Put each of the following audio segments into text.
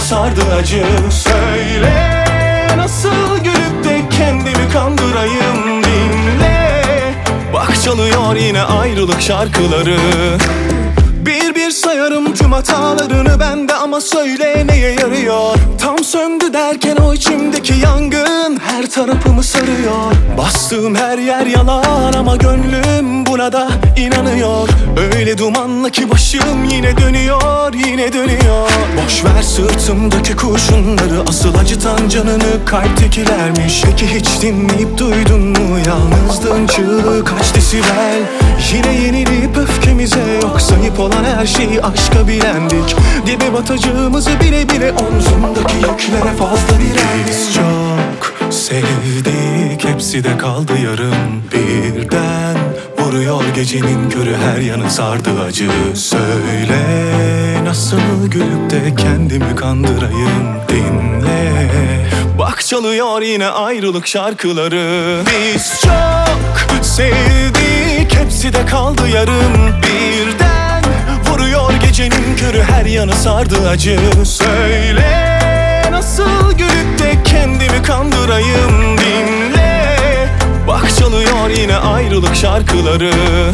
sardı acı. Söyle nasıl gülüp de kendimi kandırayım, dinle. Bak çalıyor yine ayrılık şarkıları. Bir bir sayarım tüm hatalarını bende, ama söyle neye yarıyor? Tam söndü derken o içimdeki yangın her tarafımı sarıyor. Bastığım her yer yalan ama gönlüm buna da inanıyor. Öyle dumanlı ki başım yine dönüyor, yine dönüyor. Boş ver sırtımdaki kurşunları, asıl acıtan canını kalptekilermiş. Peki hiç dinleyip duydun mu yalnızlığın çığlığı kaç desibel? Yine yenilip öfkemize yok sayıp olan her şeyi aşka bilendik. Dibe batacağımızı bile bile omzumdaki yüklere fazla birer. Biz çok sevdik, hepsi de kaldı yarım. Birden vuruyor gecenin körü, her yanı sardı acı. Söyle nasıl gülüp de kendimi kandırayım, dinle. Bak çalıyor yine ayrılık şarkıları. Biz çok sevdik, hepsi de kaldı yarım. Birden vuruyor gecenin körü, her yanı sardı acı. Söyle nasıl gülüp de kendimi kandırayım, dinle. Bak çalıyor yine ayrılık şarkıları.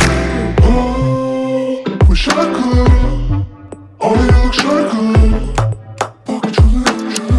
Bu şarkıları, ayrılık şarkıları. Bak çalıyor,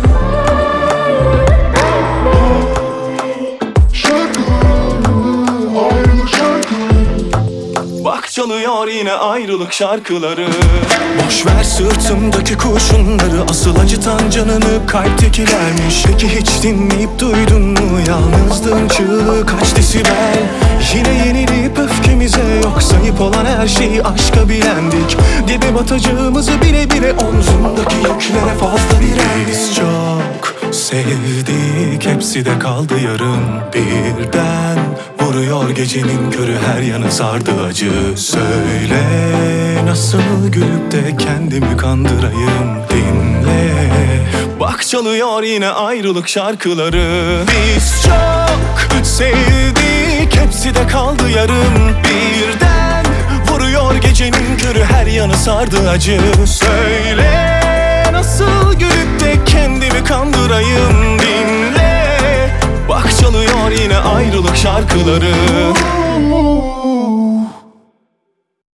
ayrılık şarkıları. Bak çalıyor yine ayrılık şarkıları. Boş ver sırtımdaki kurşunları, asıl acıtan canını kalptekilermiş. Peki hiç dinleyip duydun mu yalnızlığın çığlığı kaç desibel? Yine yenilip öfkemize yok sayıp olan her şeyi aşka bilendik. Dibe batacağımızı bile bile omzumdaki yüklere fazla birer. Biz çok sevdik, hepsi de kaldı yarım. Birden vuruyor gecenin körü, her yanı sardı acı. Söyle nasıl gülüp de kendimi kandırayım, dinle. Bak çalıyor yine ayrılık şarkıları. Biz çok sevdik, hepsi de kaldı yarım. Birden vuruyor gecenin körü, her yanı sardı acı. Söyle nasıl gülüp de kendimi kandırayım, dinle. Bak çalıyor yine ayrılık şarkıları.